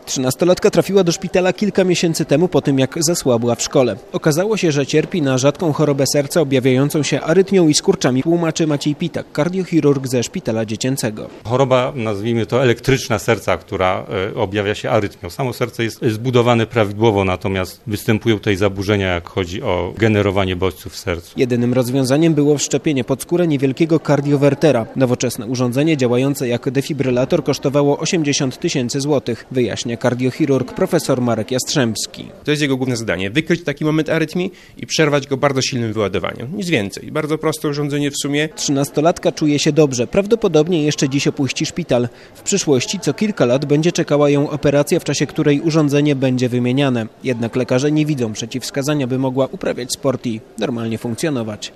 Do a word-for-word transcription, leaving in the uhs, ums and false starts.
Trzynastolatka trafiła do szpitala kilka miesięcy temu po tym, jak zasłabła w szkole. Okazało się, że cierpi na rzadką chorobę serca objawiającą się arytmią i skurczami, tłumaczy Maciej Pitak, kardiochirurg ze szpitala dziecięcego. Choroba, nazwijmy to elektryczna serca, która e, objawia się arytmią. Samo serce jest zbudowane prawidłowo, natomiast występują tutaj zaburzenia, jak chodzi o generowanie bodźców w sercu. Jedynym rozwiązaniem było wszczepienie pod skórę niewielkiego kardiowertera. Nowoczesne urządzenie działające jak defibrylator kosztowało osiemdziesiąt tysięcy złotych, wyjaśnia kardiochirurg profesor Marek Jastrzębski. To jest jego główne zadanie, wykryć taki moment arytmii i przerwać go bardzo silnym wyładowaniem. Nic więcej. Bardzo proste urządzenie w sumie. Trzynastolatka czuje się dobrze. Prawdopodobnie jeszcze dziś opuści szpital. W przyszłości co kilka lat będzie czekała ją operacja, w czasie której urządzenie będzie wymieniane. Jednak lekarze nie widzą przeciwwskazania, by mogła uprawiać sport i normalnie funkcjonować.